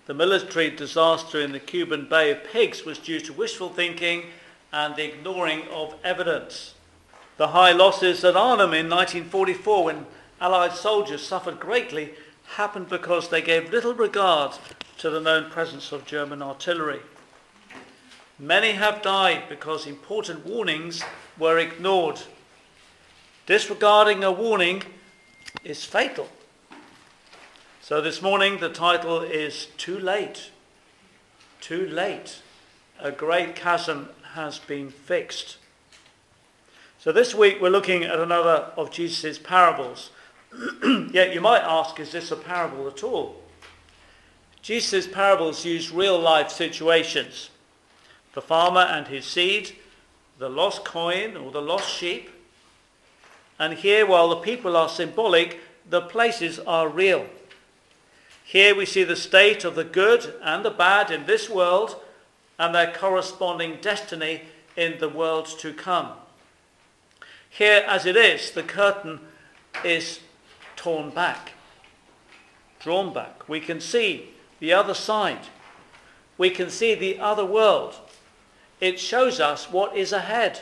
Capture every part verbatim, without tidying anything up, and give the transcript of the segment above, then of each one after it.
the military disaster in the Cuban Bay of Pigs was due to wishful thinking and the ignoring of evidence. The high losses at Arnhem in nineteen forty-four, when Allied soldiers suffered greatly, happened because they gave little regard to the known presence of German artillery. Many have died because important warnings were ignored. Disregarding a warning is fatal. So this morning the title is Too Late. Too late. A great chasm has been fixed. So this week we're looking at another of Jesus' parables. Yet you might ask, is this a parable at all? Jesus' parables use real life situations. The farmer and his seed, the lost coin or the lost sheep. And here, while the people are symbolic, the places are real. Here we see the state of the good and the bad in this world and their corresponding destiny in the world to come. Here, as it is, the curtain is torn back, drawn back. We can see the other side. We can see the other world. It shows us what is ahead.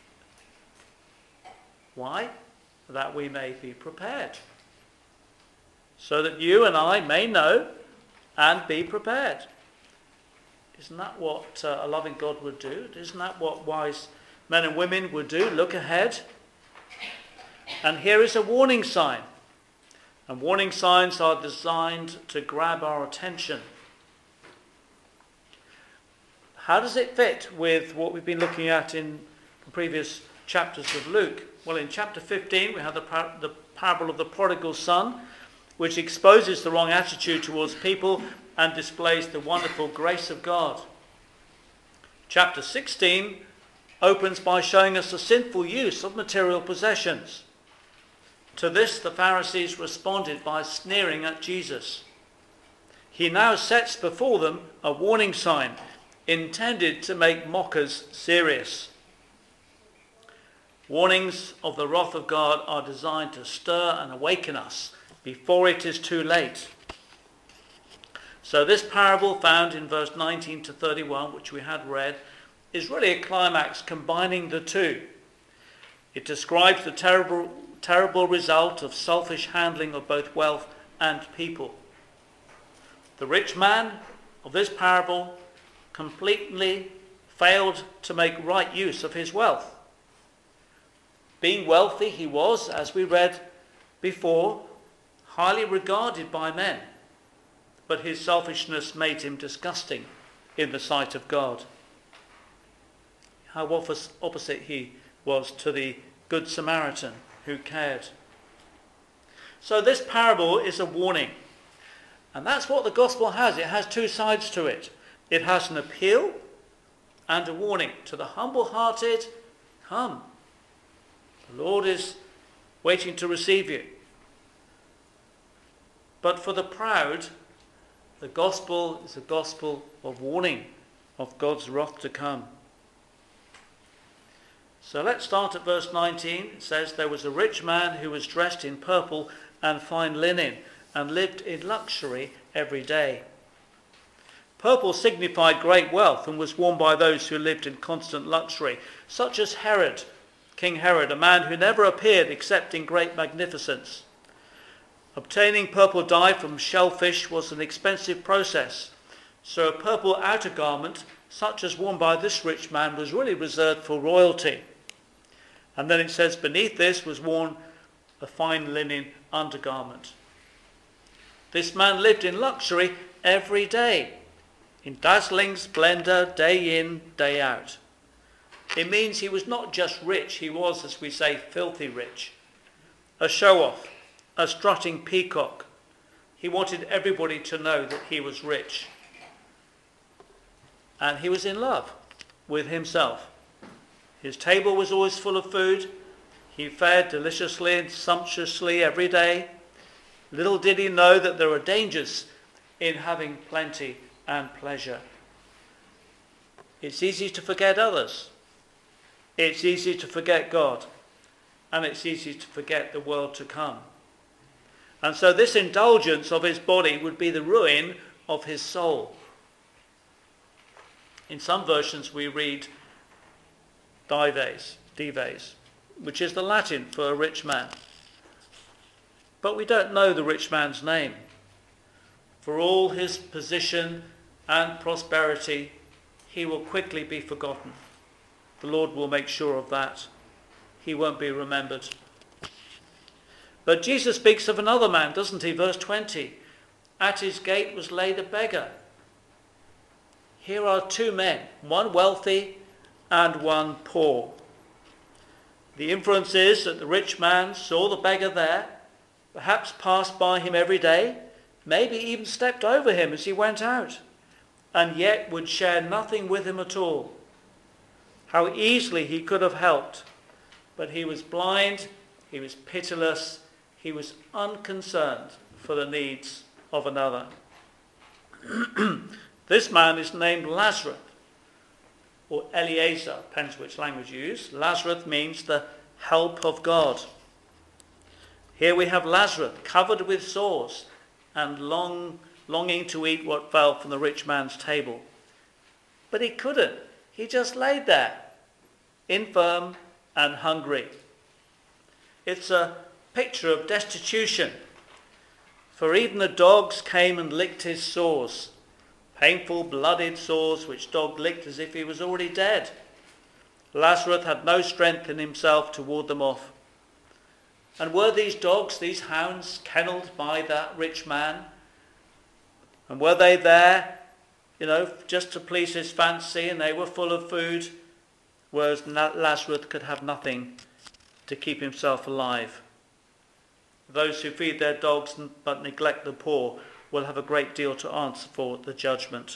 Why? That we may be prepared. So that you and I may know and be prepared. Isn't that what uh, a loving God would do? Isn't that what wise men and women would do? Look ahead. And here is a warning sign. And warning signs are designed to grab our attention. How does it fit with what we've been looking at in the previous chapters of Luke? Well, in chapter fifteen, we have the, par- the parable of the prodigal son, which exposes the wrong attitude towards people and displays the wonderful grace of God. Chapter sixteen opens by showing us the sinful use of material possessions. To this, the Pharisees responded by sneering at Jesus. He now sets before them a warning sign intended to make mockers serious. Warnings of the wrath of God are designed to stir and awaken us before it is too late. So this parable found in verse nineteen to thirty-one, which we had read, is really a climax combining the two. It describes the terrible, terrible result of selfish handling of both wealth and people. The rich man of this parable completely failed to make right use of his wealth. Being wealthy, he was, as we read before, highly regarded by men, but his selfishness made him disgusting in the sight of God. How opposite he was to the Good Samaritan who cared. So this parable is a warning. And that's what the gospel has. It has two sides to it. It has an appeal and a warning. To the humble-hearted, come. The Lord is waiting to receive you. But for the proud, the gospel is a gospel of warning of God's wrath to come. So let's start at verse nineteen. It says, there was a rich man who was dressed in purple and fine linen and lived in luxury every day. Purple signified great wealth and was worn by those who lived in constant luxury, such as Herod, King Herod, a man who never appeared except in great magnificence. Obtaining purple dye from shellfish was an expensive process, so a purple outer garment, such as worn by this rich man, was really reserved for royalty. And then it says beneath this was worn a fine linen undergarment. This man lived in luxury every day, in dazzling splendor, day in, day out. It means he was not just rich, he was, as we say, filthy rich. A show-off, a strutting peacock. He wanted everybody to know that he was rich. And he was in love with himself. His table was always full of food. He fared deliciously and sumptuously every day. Little did he know that there are dangers in having plenty and pleasure. It's easy to forget others. It's easy to forget God. And it's easy to forget the world to come. And so this indulgence of his body would be the ruin of his soul. In some versions we read dives, dives, which is the Latin for a rich man. But we don't know the rich man's name. For all his position and prosperity, he will quickly be forgotten. The Lord will make sure of that. He won't be remembered. But Jesus speaks of another man, doesn't he? Verse twenty. At his gate was laid a beggar. Here are two men, one wealthy and one poor. The inference is that the rich man saw the beggar there, perhaps passed by him every day, maybe even stepped over him as he went out, and yet would share nothing with him at all. How easily he could have helped, but he was blind, he was pitiless, he was unconcerned for the needs of another. This man is named Lazarus, or Eliezer, depends which language you use. Lazarus means the help of God. Here we have Lazarus covered with sores and long, longing to eat what fell from the rich man's table. But he couldn't. He just laid there, infirm and hungry. It's a picture of destitution. For even the dogs came and licked his sores. Painful, blooded sores which dog licked as if he was already dead. Lazarus had no strength in himself to ward them off. And were these dogs, these hounds, kennelled by that rich man? And were they there, you know, just to please his fancy, and they were full of food, whereas Lazarus could have nothing to keep himself alive? Those who feed their dogs but neglect the poor will have a great deal to answer for at the judgment.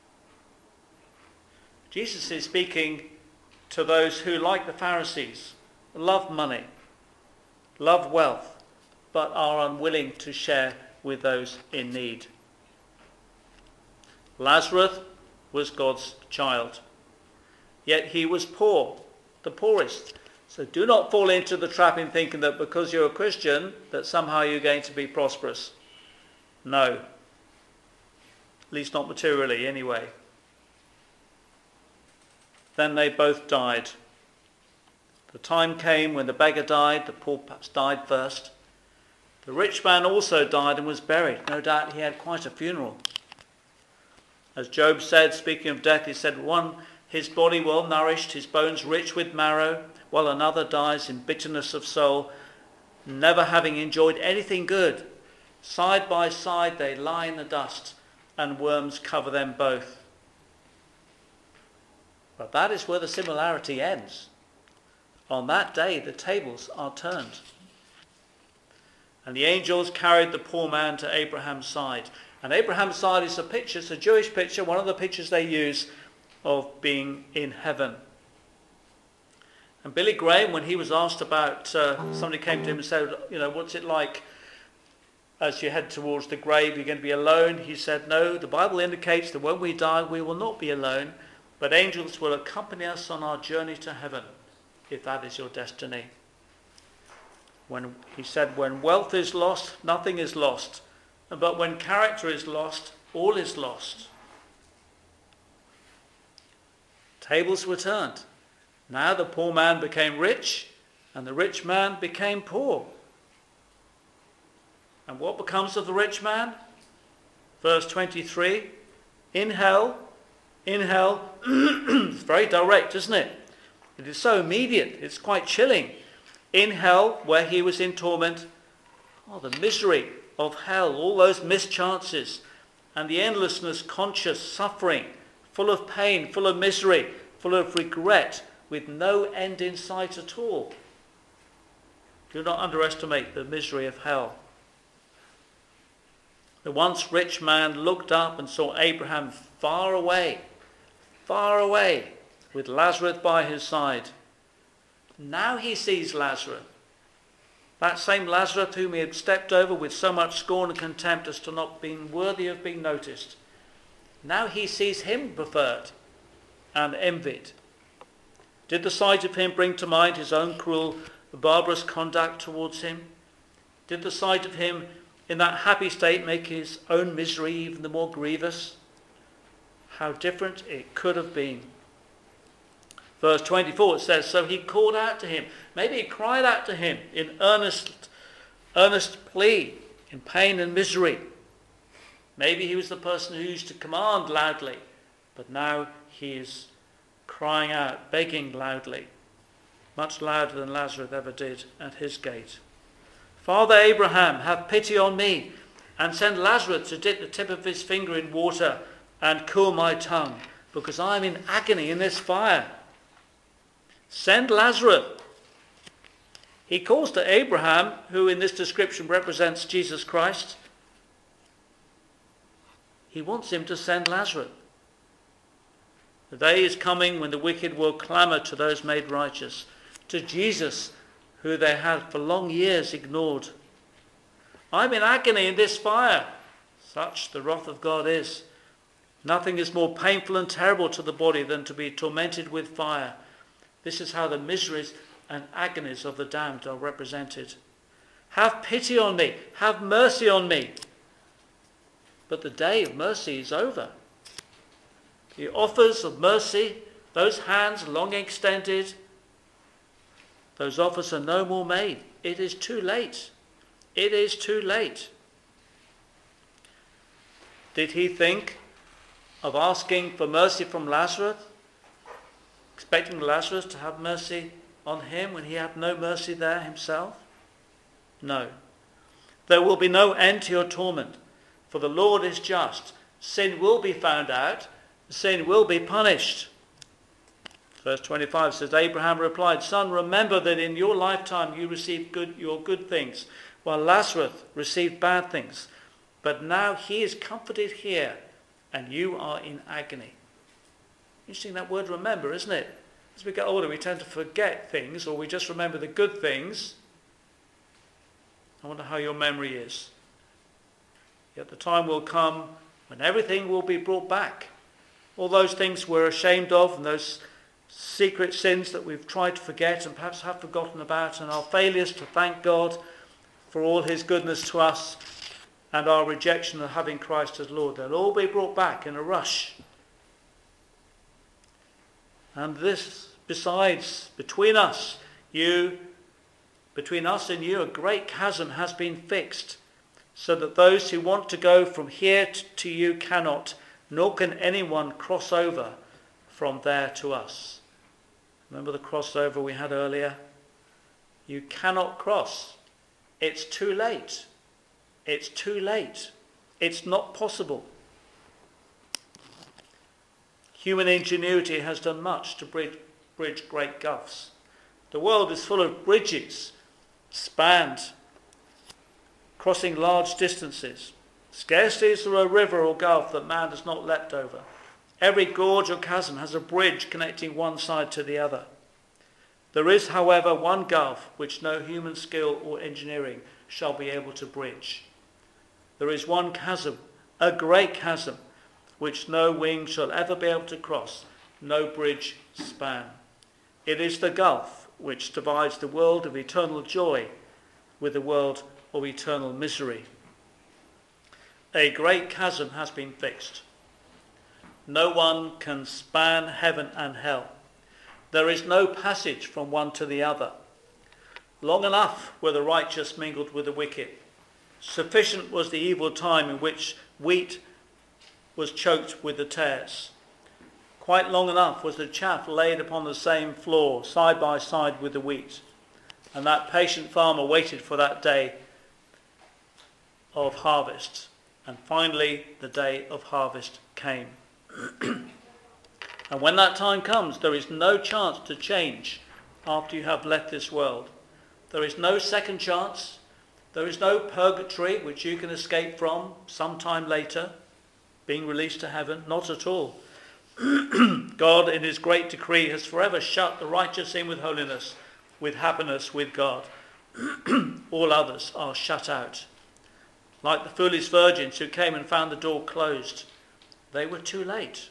Jesus is speaking to those who, like the Pharisees, love money, love wealth, but are unwilling to share with those in need. Lazarus was God's child, yet he was poor, the poorest. So do not fall into the trap in thinking that because you're a Christian, that somehow you're going to be prosperous. No. At least not materially, anyway. Then they both died. The time came when the beggar died, the poor perhaps died first. The rich man also died and was buried. No doubt he had quite a funeral. As Job said, speaking of death, he said, one, his body well nourished, his bones rich with marrow, while another dies in bitterness of soul, never having enjoyed anything good. Side by side they lie in the dust, and worms cover them both. But that is where the similarity ends. On that day the tables are turned. And the angels carried the poor man to Abraham's side. And Abraham's side is a picture, it's a Jewish picture, one of the pictures they use of being in heaven. And Billy Graham, when he was asked about, uh, somebody came to him and said, you know, what's it like as you head towards the grave? You're going to be alone? He said, no, the Bible indicates that when we die, we will not be alone, but angels will accompany us on our journey to heaven, if that is your destiny. When he said, when wealth is lost, nothing is lost. But when character is lost, all is lost. Tables were turned. Now the poor man became rich, and the rich man became poor. And what becomes of the rich man? Verse twenty-three, in hell, in hell, it's very direct, isn't it? It is so immediate, it's quite chilling. In hell, where he was in torment, oh, the misery of hell, all those mischances, and the endlessness, conscious suffering, full of pain, full of misery, full of regret, with no end in sight at all. Do not underestimate the misery of hell. The once rich man looked up and saw Abraham far away, far away, with Lazarus by his side. Now he sees Lazarus, that same Lazarus whom he had stepped over with so much scorn and contempt as to not being worthy of being noticed. Now he sees him preferred and envied. Did the sight of him bring to mind his own cruel, barbarous conduct towards him? Did the sight of him in that happy state make his own misery even the more grievous? How different it could have been. Verse twenty-four, it says, so he called out to him. Maybe he cried out to him in earnest, earnest plea, in pain and misery. Maybe he was the person who used to command loudly, but now he is crying out, begging loudly, much louder than Lazarus ever did at his gate. Father Abraham, have pity on me, and send Lazarus to dip the tip of his finger in water and cool my tongue, because I am in agony in this fire. Send Lazarus. He calls to Abraham, who in this description represents Jesus Christ. He wants him to send Lazarus. The day is coming when the wicked will clamour to those made righteous, to Jesus, who they had for long years ignored. I'm in agony in this fire. Such the wrath of God is. Nothing is more painful and terrible to the body than to be tormented with fire. This is how the miseries and agonies of the damned are represented. Have pity on me. Have mercy on me. But the day of mercy is over. The offers of mercy, those hands long extended, those offers are no more made. It is too late. It is too late. Did he think of asking for mercy from Lazarus, expecting Lazarus to have mercy on him when he had no mercy there himself? No. There will be no end to your torment, for the Lord is just. Sin will be found out. Sin will be punished. Verse twenty-five says, Abraham replied, Son, remember that in your lifetime you received good, your good things, while Lazarus received bad things. But now he is comforted here, and you are in agony. Interesting, that word remember, isn't it? As we get older, we tend to forget things, or we just remember the good things. I wonder how your memory is. Yet the time will come when everything will be brought back. All those things we're ashamed of, and those secret sins that we've tried to forget and perhaps have forgotten about, and our failures to thank God for all his goodness to us, and our rejection of having Christ as Lord, they'll all be brought back in a rush. And this, besides, between us, you, between us and you, a great chasm has been fixed, so that those who want to go from here to you cannot, nor can anyone cross over from there to us. Remember the crossover we had earlier? You cannot cross. It's too late. It's too late. It's not possible. Human ingenuity has done much to bridge, bridge great gulfs. The world is full of bridges, spanned, crossing large distances. Scarcely is there a river or gulf that man has not leapt over. Every gorge or chasm has a bridge connecting one side to the other. There is, however, one gulf which no human skill or engineering shall be able to bridge. There is one chasm, a great chasm, which no wing shall ever be able to cross, no bridge span. It is the gulf which divides the world of eternal joy with the world of eternal misery. A great chasm has been fixed. No one can span heaven and hell. There is no passage from one to the other. Long enough were the righteous mingled with the wicked. Sufficient was the evil time in which wheat was choked with the tares. Quite long enough was the chaff laid upon the same floor, side by side with the wheat. And that patient farmer waited for that day of harvest. And finally, the day of harvest came. And when that time comes, there is no chance to change after you have left this world. There is no second chance. There is no purgatory which you can escape from sometime later, being released to heaven. Not at all. God, in his great decree, has forever shut the righteous in with holiness, with happiness with God. All others are shut out. Like the foolish virgins who came and found the door closed. They were too late.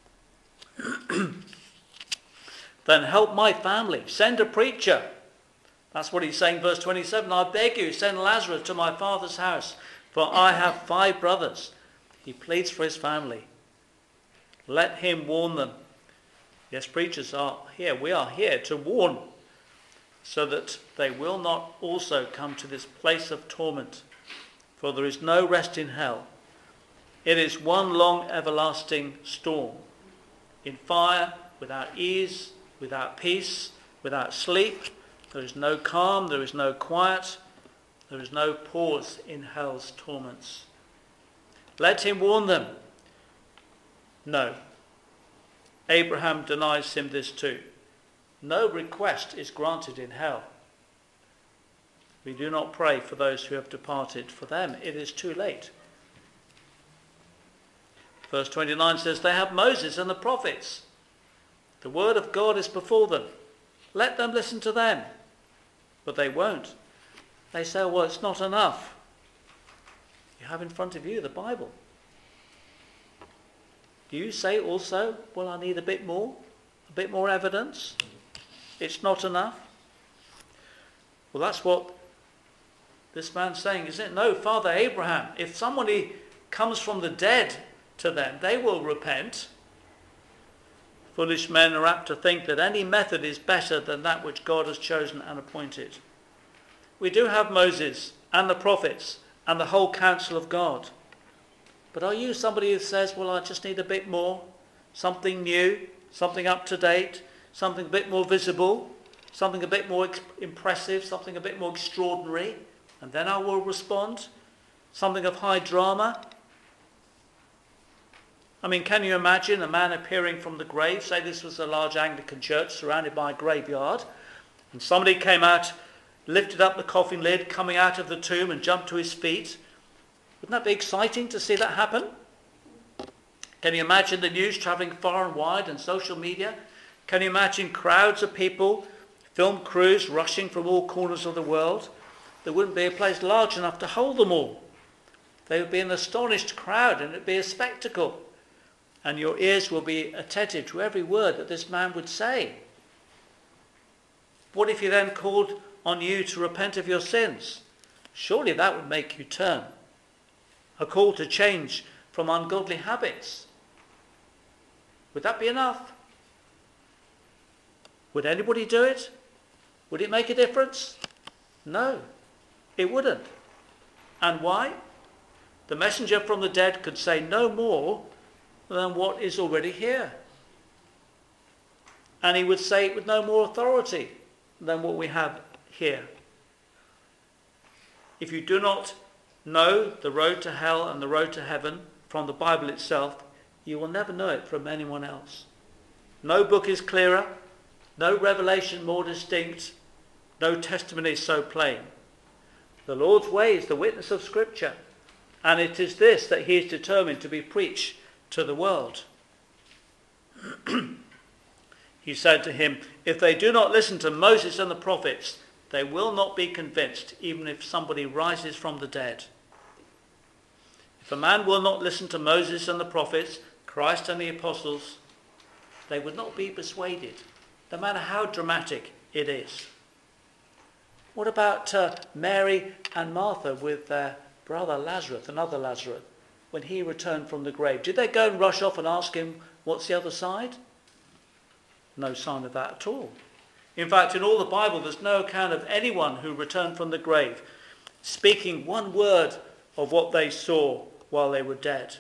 Then help my family. Send a preacher. That's what he's saying, verse twenty-seven. I beg you, send Lazarus to my father's house, For I have five brothers. He pleads for his family. Let him warn them. Yes, preachers are here. We are here to warn, so that they will not also come to this place of torment. For there is no rest in hell. It is one long everlasting storm, in fire, without ease, without peace, without sleep. There is no calm, there is no quiet, there is no pause in hell's torments. Let him warn them. No. Abraham denies him this too. No request is granted in hell. We do not pray for those who have departed. For them it is too late. Verse twenty-nine says, they have Moses and the prophets. The word of God is before them. Let them listen to them. But they won't. They say, well, it's not enough. You have in front of you the Bible. Do you say also, well, I need a bit more? A bit more evidence? It's not enough? Well, that's what this man's saying, isn't it? No, Father Abraham, if somebody comes from the dead to them, they will repent. Foolish men are apt to think that any method is better than that which God has chosen and appointed. We do have Moses and the prophets and the whole counsel of God. But are you somebody who says, well, I just need a bit more, something new, something up to date, something a bit more visible, something a bit more ex- impressive, something a bit more extraordinary, and then I will respond? Something of high drama? I mean, can you imagine a man appearing from the grave? Say this was a large Anglican church surrounded by a graveyard, and somebody came out, lifted up the coffin lid, coming out of the tomb and jumped to his feet. Wouldn't that be exciting to see that happen? Can you imagine the news travelling far and wide and social media? Can you imagine crowds of people, film crews rushing from all corners of the world? There wouldn't be a place large enough to hold them all. They would be an astonished crowd, and it would be a spectacle. And your ears will be attentive to every word that this man would say. What if he then called on you to repent of your sins? Surely that would make you turn. A call to change from ungodly habits. Would that be enough? Would anybody do it? Would it make a difference? No, it wouldn't. And why? The messenger from the dead could say no more than what is already here. And he would say it with no more authority than what we have here. If you do not know the road to hell and the road to heaven from the Bible itself, you will never know it from anyone else. No book is clearer, no revelation more distinct, no testimony so plain. The Lord's way is the witness of Scripture, and it is this that he is determined to be preached to the world. He said to him, if they do not listen to Moses and the prophets, they will not be convinced, even if somebody rises from the dead. If a man will not listen to Moses and the prophets, Christ and the apostles, they would not be persuaded, no matter how dramatic it is. What about uh, Mary and Martha with their brother Lazarus, another Lazarus, when he returned from the grave? Did they go and rush off and ask him, what's the other side? No sign of that at all. In fact, in all the Bible, there's no account of anyone who returned from the grave speaking one word of what they saw while they were dead.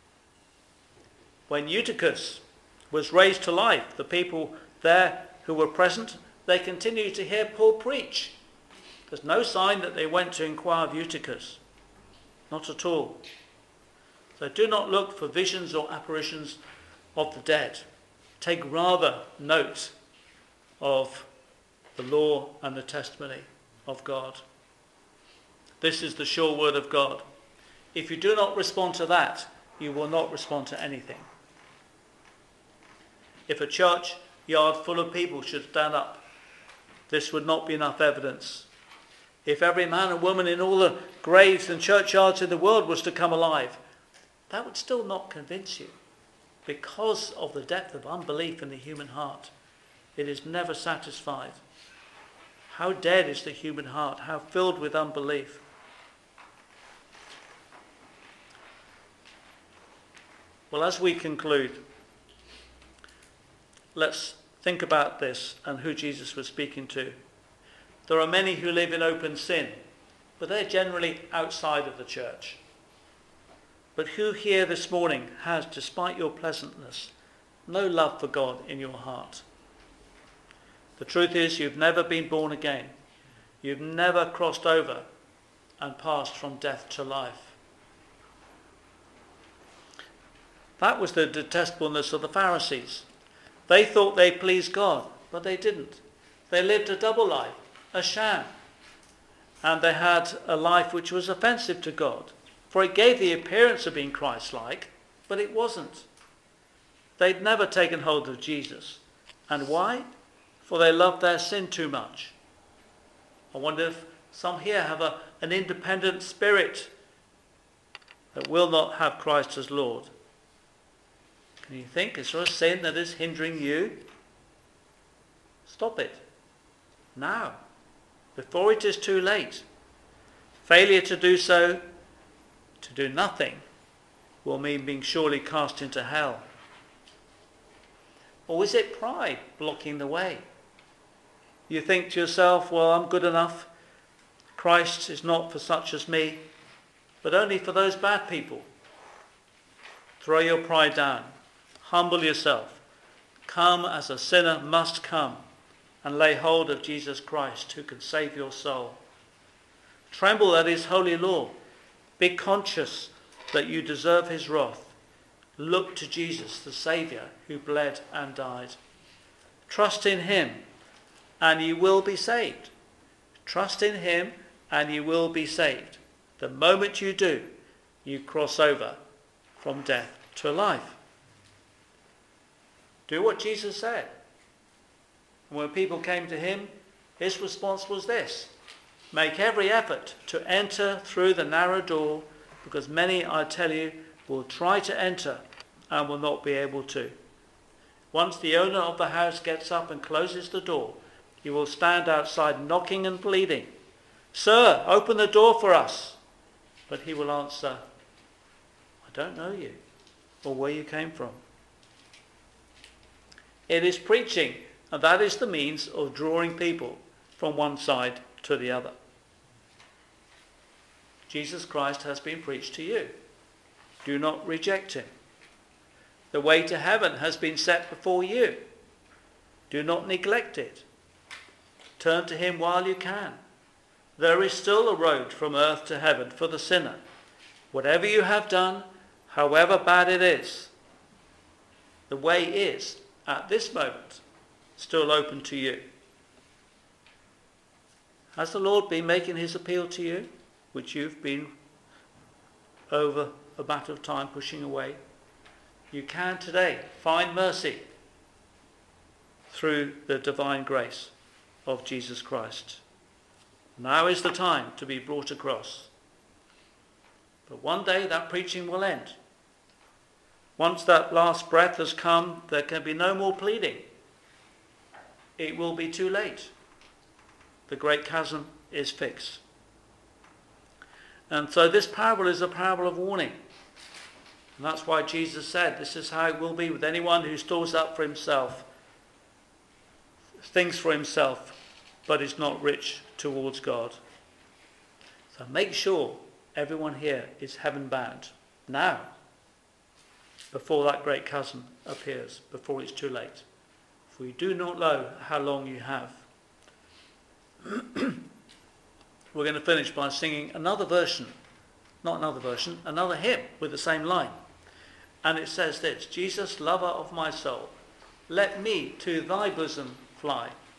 When Eutychus was raised to life, the people there who were present, they continued to hear Paul preach. There's no sign that they went to inquire of Eutychus. Not at all. So do not look for visions or apparitions of the dead. Take rather note of the law and the testimony of God. This is the sure word of God. If you do not respond to that, you will not respond to anything. If a church yard full of people should stand up, this would not be enough evidence. If every man and woman in all the graves and churchyards in the world was to come alive, that would still not convince you, because of the depth of unbelief in the human heart. It is never satisfied. How dead is the human heart, how filled with unbelief. Well, as we conclude, let's think about this and who Jesus was speaking to. There are many who live in open sin, but they're generally outside of the church. But who here this morning has, despite your pleasantness, no love for God in your heart? The truth is, you've never been born again. You've never crossed over and passed from death to life. That was the detestableness of the Pharisees. They thought they pleased God, but they didn't. They lived a double life, a sham. And they had a life which was offensive to God, for it gave the appearance of being Christ-like, but it wasn't. They'd never taken hold of Jesus. And why? For they loved their sin too much. I wonder if some here have a, an independent spirit that will not have Christ as Lord. Can you think, is there a sin that is hindering you? Stop it. Now. Before it is too late. Failure to do so, to do nothing, will mean being surely cast into hell. Or is it pride blocking the way? You think to yourself, well, I'm good enough. Christ is not for such as me, but only for those bad people. Throw your pride down. Humble yourself. Come as a sinner must come, and lay hold of Jesus Christ, who can save your soul. Tremble at his holy law. Be conscious that you deserve his wrath. Look to Jesus, the Saviour, who bled and died. Trust in him, and you will be saved. Trust in him, and you will be saved. The moment you do, you cross over from death to life. Do what Jesus said. And when people came to him, his response was this: make every effort to enter through the narrow door, because many, I tell you, will try to enter and will not be able to. Once the owner of the house gets up and closes the door, you will stand outside knocking and pleading, "Sir, open the door for us." But he will answer, "I don't know you or where you came from." It is preaching, and that is the means of drawing people from one side to the other. Jesus Christ has been preached to you. Do not reject him. The way to heaven has been set before you. Do not neglect it. Turn to him while you can. There is still a road from earth to heaven for the sinner. Whatever you have done, however bad it is, the way is, at this moment, still open to you. Has the Lord been making his appeal to you, which you've been over a matter of time pushing away? You can today find mercy through the divine grace of Jesus Christ. Now is the time to be brought across. But one day that preaching will end. Once that last breath has come, there can be no more pleading. It will be too late. The great chasm is fixed. And so this parable is a parable of warning. And that's why Jesus said this is how it will be with anyone who stores up for himself, things for himself, but is not rich towards God. So make sure everyone here is heaven bound now, before that great chasm appears, before it's too late. For you do not know how long you have. We're going to finish by singing another version, not another version, another hymn with the same line. And it says this: Jesus, lover of my soul, let me to thy bosom fly.